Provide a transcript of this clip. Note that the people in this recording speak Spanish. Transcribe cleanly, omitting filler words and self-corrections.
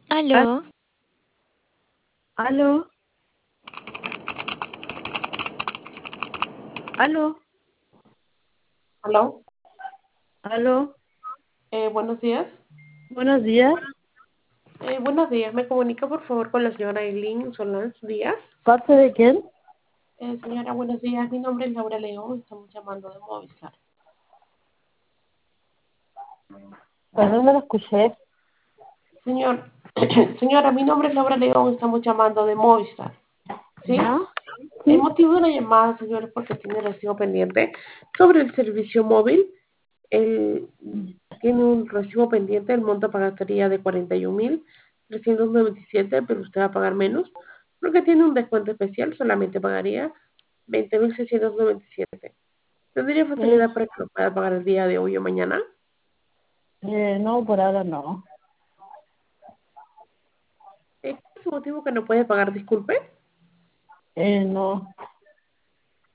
Al- Aló, Aló, aló, Aló, aló, buenos días. buenos días. Buenos días, me comunica por favor con la señora Eileen Solans Díaz. ¿Parte de quién? Señora, buenos días, mi nombre es Laura León, estamos llamando de Movistar. Perdón, no lo escuché. Señor, señora, mi nombre es Laura León, estamos llamando de Movistar. ¿Sí? ¿Ya? El Sí. motivo de la llamada, señor, es porque tiene recibo pendiente sobre el servicio móvil. Él tiene un recibo pendiente, el monto a pagar sería de 41.397, pero usted va a pagar menos, porque tiene un descuento especial, solamente pagaría 20.697. ¿Tendría Eh, facilidad para que lo pueda pagar el día de hoy o mañana? no, por ahora no. ¿Cuál es su motivo que no puede pagar? Disculpe. No.